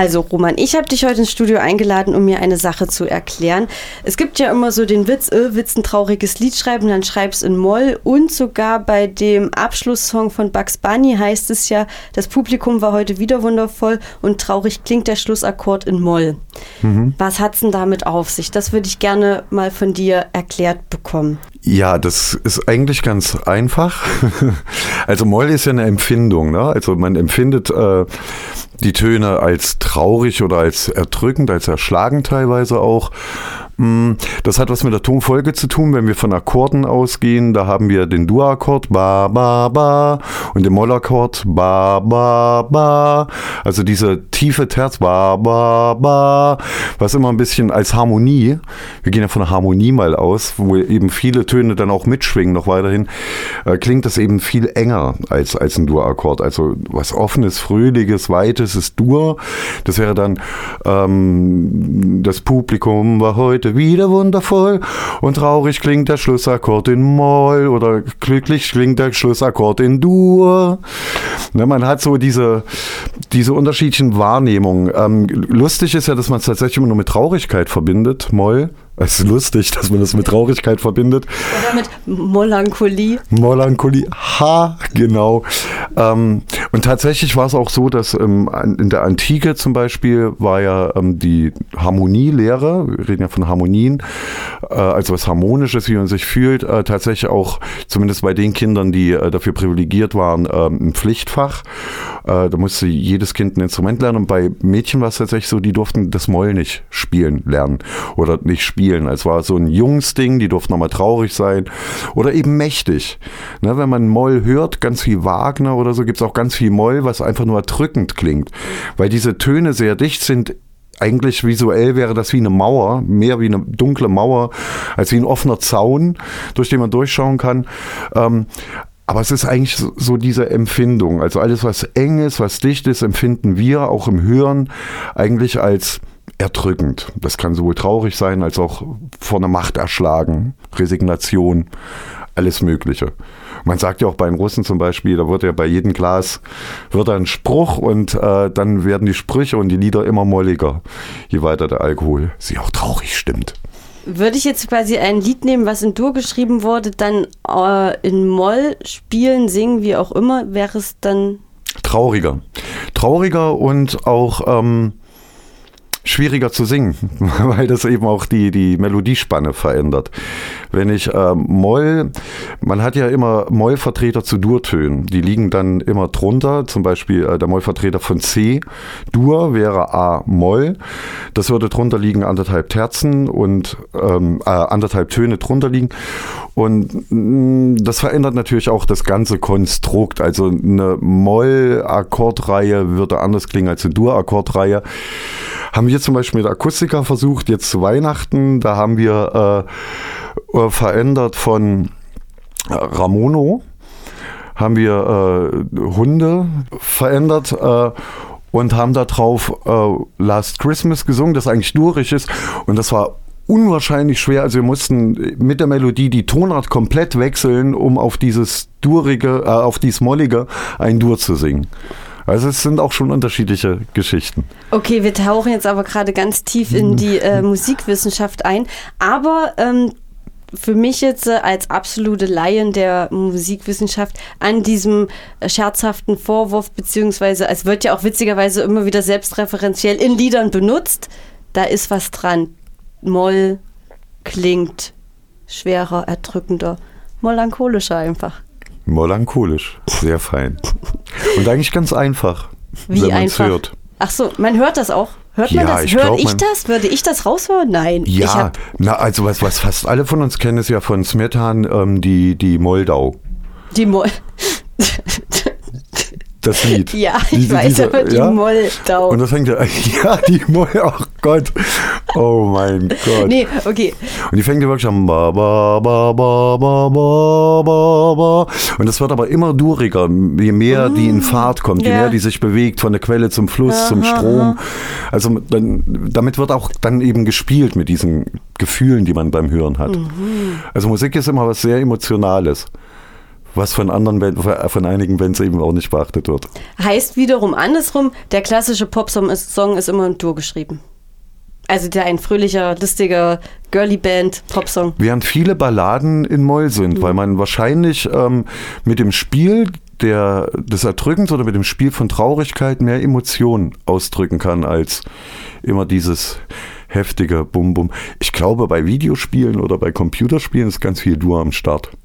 Also Roman, ich habe dich heute ins Studio eingeladen, um mir eine Sache zu erklären. Es gibt ja immer so den Witz, willst ein trauriges Lied schreiben, dann schreib's in Moll. Und sogar bei dem Abschlusssong von Bugs Bunny heißt es ja, das Publikum war heute wieder wundervoll und traurig klingt der Schlussakkord in Moll. Was hat's denn damit auf sich? Das würde ich gerne mal von dir erklärt bekommen. Ja, das ist eigentlich ganz einfach. Also Moll ist ja eine Empfindung, ne? Also man empfindet die Töne als traurig oder als erdrückend, als erschlagend teilweise auch. Das hat was mit der Tonfolge zu tun, wenn wir von Akkorden ausgehen. Da haben wir den Dur-Akkord, ba, ba, ba, und den Moll-Akkord, ba, ba, ba. Also diese tiefe Terz, ba, ba, ba, was immer ein bisschen als Harmonie, wir gehen ja von der Harmonie mal aus, wo eben viele Töne dann auch mitschwingen noch weiterhin, klingt das eben viel enger als ein Dur-Akkord. Also was Offenes, Fröhliches, Weites ist Dur. Das wäre dann das Publikum war heute wieder wundervoll und traurig klingt der Schlussakkord in Moll oder glücklich klingt der Schlussakkord in Dur. Ne, man hat so diese unterschiedlichen Wahrnehmungen. Lustig ist ja, dass man es tatsächlich immer nur mit Traurigkeit verbindet, Moll. Es ist lustig, dass man das mit Traurigkeit verbindet. Oder mit Melancholie. Melancholie, genau. Und tatsächlich war es auch so, dass in der Antike zum Beispiel war ja die Harmonielehre, wir reden ja von Harmonien, also was Harmonisches, wie man sich fühlt, tatsächlich auch, zumindest bei den Kindern, die dafür privilegiert waren, ein Pflichtfach. Da musste jedes Kind ein Instrument lernen und bei Mädchen war es tatsächlich so, die durften das Moll nicht spielen lernen oder nicht spielen. Es war so ein Jungsding, die durften nochmal traurig sein oder eben mächtig. Ne, wenn man Moll hört, ganz viel Wagner oder so, gibt es auch ganz viel Moll, was einfach nur erdrückend klingt. Weil diese Töne sehr dicht sind. Eigentlich visuell wäre das wie eine Mauer, mehr wie eine dunkle Mauer, als wie ein offener Zaun, durch den man durchschauen kann. Aber es ist eigentlich so diese Empfindung. Also alles, was eng ist, was dicht ist, empfinden wir auch im Hören eigentlich als erdrückend. Das kann sowohl traurig sein, als auch vor einer Macht erschlagen, Resignation, alles Mögliche. Man sagt ja auch bei den Russen zum Beispiel, da wird ja bei jedem Glas wird ein Spruch und dann werden die Sprüche und die Lieder immer molliger, je weiter der Alkohol sie auch traurig stimmt. Würde ich jetzt quasi ein Lied nehmen, was in Dur geschrieben wurde, dann in Moll spielen, singen, wie auch immer, wäre es dann... Trauriger und auch schwieriger zu singen, weil das eben auch die Melodiespanne verändert. Wenn ich Moll, man hat ja immer Mollvertreter zu Durtönen, die liegen dann immer drunter, zum Beispiel der Mollvertreter von C, Dur wäre A Moll, das würde drunter liegen 1,5 Terzen und 1,5 Töne drunter liegen und das verändert natürlich auch das ganze Konstrukt, also eine Moll-Akkordreihe würde anders klingen als eine Dur-Akkordreihe. Haben wir zum Beispiel mit Akustika versucht, jetzt zu Weihnachten, da haben wir verändert von Ramono, haben wir Hunde verändert und haben da drauf Last Christmas gesungen, das eigentlich durig ist und das war unwahrscheinlich schwer, also wir mussten mit der Melodie die Tonart komplett wechseln, um auf dieses Durige, auf dieses Mollige ein Dur zu singen. Also es sind auch schon unterschiedliche Geschichten. Okay, wir tauchen jetzt aber gerade ganz tief in die Musikwissenschaft ein. Aber für mich jetzt als absolute Laien der Musikwissenschaft an diesem scherzhaften Vorwurf, beziehungsweise es wird ja auch witzigerweise immer wieder selbstreferenziell in Liedern benutzt, da ist was dran. Moll klingt schwerer, erdrückender, melancholischer einfach. Melancholisch, sehr fein. Und eigentlich ganz einfach, wie wenn man es einfach? hört. Ach so, man hört das auch? Hört man das? Hör ich das? Würde ich das raushören? Nein. Ja, also was fast alle von uns kennen, ist ja von Smetan die Moldau. Die Das Lied. Ja, ich weiß aber die Moldau. Und das fängt ja, die Moldau, oh Gott. Oh mein Gott. Nee, okay. Und die fängt ja wirklich an ba, ba, ba, ba, ba, ba, ba, ba. Und das wird aber immer duriger, je mehr die in Fahrt kommt, je mehr die sich bewegt, von der Quelle zum Fluss, zum Strom. Also damit wird auch dann eben gespielt mit diesen Gefühlen, die man beim Hören hat. Also Musik ist immer was sehr Emotionales. Was von einigen Bands eben auch nicht beachtet wird. Heißt wiederum andersrum, der klassische Popsong ist immer in Dur geschrieben. Also der ein fröhlicher, lustiger Girly-Band-Popsong. Während viele Balladen in Moll sind, weil man wahrscheinlich mit dem Spiel des Erdrückens oder mit dem Spiel von Traurigkeit mehr Emotionen ausdrücken kann, als immer dieses heftige Bum-Bum. Ich glaube, bei Videospielen oder bei Computerspielen ist ganz viel Dur am Start.